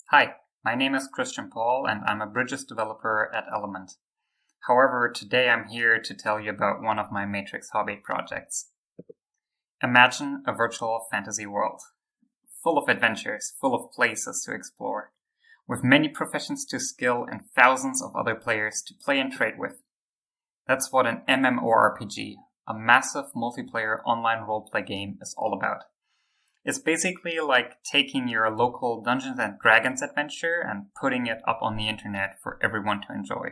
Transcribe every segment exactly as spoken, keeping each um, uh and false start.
Hi, my name is Christian Paul and I'm a Bridges developer at Element. However, today I'm here to tell you about one of my Matrix hobby projects. Imagine a virtual fantasy world, full of adventures, full of places to explore, with many professions to skill and thousands of other players to play and trade with. That's what an MMORPG, a massive multiplayer online roleplay game, is all about. It's basically like taking your local Dungeons and Dragons adventure and putting it up on the internet for everyone to enjoy.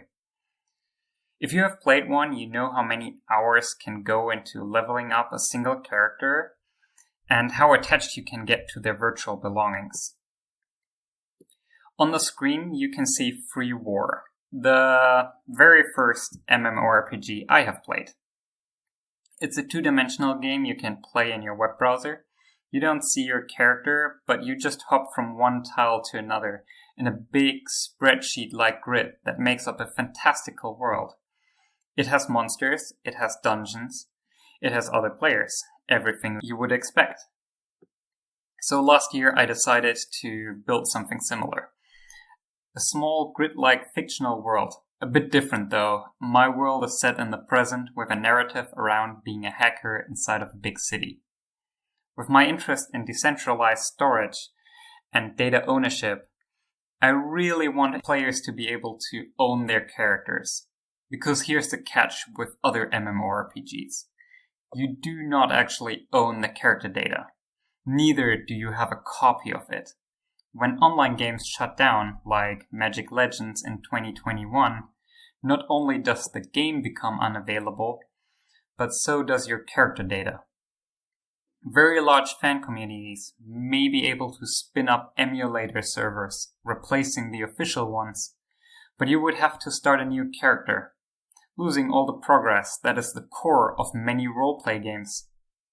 If you have played one, you know how many hours can go into leveling up a single character and how attached you can get to their virtual belongings. On the screen, you can see Free War, the very first MMORPG I have played. It's a two-dimensional game you can play in your web browser. You don't see your character, but you just hop from one tile to another in a big spreadsheet-like grid that makes up a fantastical world. It has monsters, it has dungeons, it has other players, everything you would expect. So last year I decided to build something similar. A small grid-like fictional world. A bit different though. My world is set in the present with a narrative around being a hacker inside of a big city. With my interest in decentralized storage and data ownership, I really want players to be able to own their characters. Because here's the catch with other MMORPGs. You do not actually own the character data. Neither do you have a copy of it. When online games shut down, like Magic Legends in twenty twenty-one, not only does the game become unavailable, but so does your character data. Very large fan communities may be able to spin up emulator servers, replacing the official ones, but you would have to start a new character, losing all the progress that is the core of many roleplay games.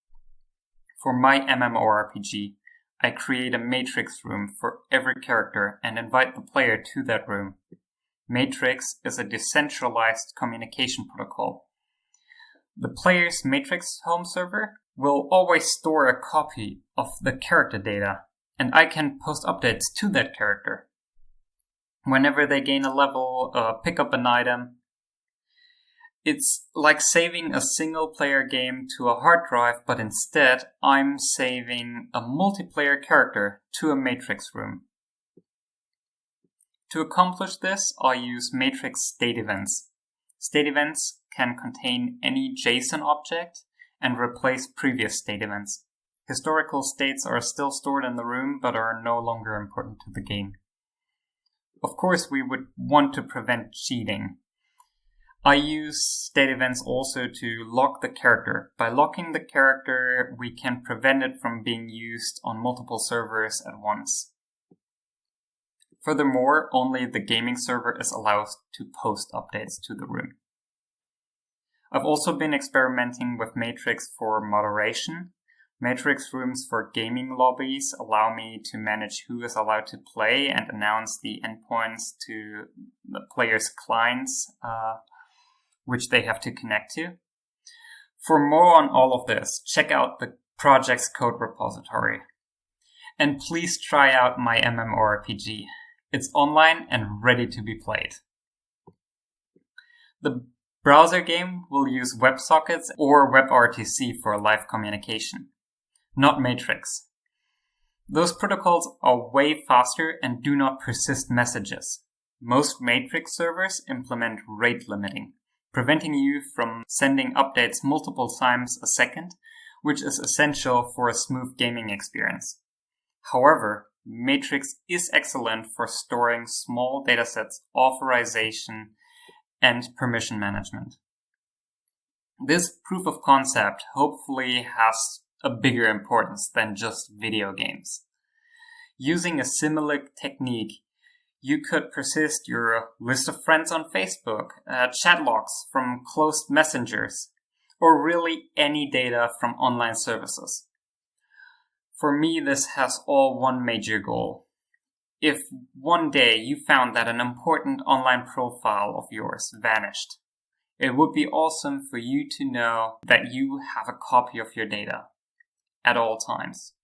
For my MMORPG, I create a matrix room for every character and invite the player to that room. Matrix is a decentralized communication protocol. The player's Matrix home server will always store a copy of the character data, and I can post updates to that character. Whenever they gain a level, uh, pick up an item. It's like saving a single player game to a hard drive, but instead I'm saving a multiplayer character to a Matrix room. To accomplish this, I use Matrix state events. State events can contain any JSON object and replace previous state events. Historical states are still stored in the room, but are no longer important to the game. Of course, we would want to prevent cheating. I use state events also to lock the character. By locking the character, we can prevent it from being used on multiple servers at once. Furthermore, only the gaming server is allowed to post updates to the room. I've also been experimenting with Matrix for moderation. Matrix rooms for gaming lobbies allow me to manage who is allowed to play and announce the endpoints to the player's clients, uh, which they have to connect to. For more on all of this, check out the project's code repository. And please try out my MMORPG. It's online and ready to be played. The browser game will use WebSockets or WebRTC for live communication, not Matrix. Those protocols are way faster and do not persist messages. Most Matrix servers implement rate limiting, preventing you from sending updates multiple times a second, which is essential for a smooth gaming experience. However, Matrix is excellent for storing small datasets, authorization, and permission management. This proof of concept hopefully has a bigger importance than just video games. Using a similar technique, you could persist your list of friends on Facebook, uh, chat logs from closed messengers, or really any data from online services. For me, this has all one major goal. If one day you found that an important online profile of yours vanished, it would be awesome for you to know that you have a copy of your data at all times.